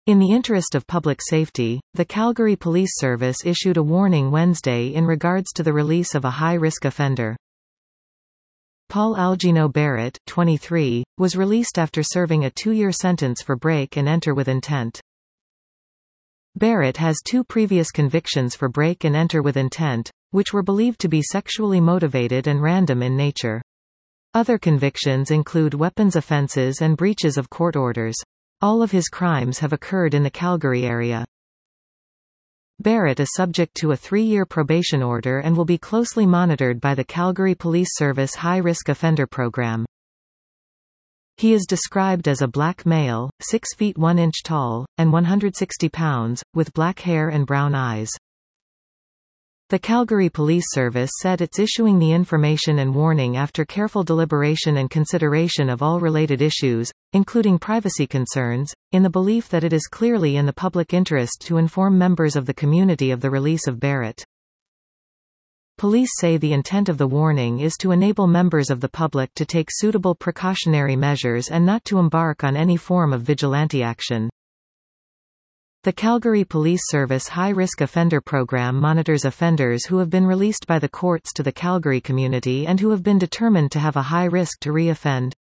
In the interest of public safety, the Calgary Police Service issued a warning Wednesday in regards to the release of a high-risk offender. Paul Algino Barrett, 23, was released after serving a 2-year sentence for break and enter with intent. Barrett has 2 previous convictions for break and enter with intent, which were believed to be sexually motivated and random in nature. Other convictions include weapons offenses and breaches of court orders. All of his crimes have occurred in the Calgary area. Barrett is subject to a 3-year probation order and will be closely monitored by the Calgary Police Service High-Risk Offender Program. He is described as a black male, 6 feet 1 inch tall, and 160 pounds, with black hair and brown eyes. The Calgary Police Service said it's issuing the information and warning after careful deliberation and consideration of all related issues, including privacy concerns, in the belief that it is clearly in the public interest to inform members of the community of the release of Barrett. Police say the intent of the warning is to enable members of the public to take suitable precautionary measures and not to embark on any form of vigilante action. The Calgary Police Service High-Risk Offender Program monitors offenders who have been released by the courts to the Calgary community and who have been determined to have a high risk to re-offend.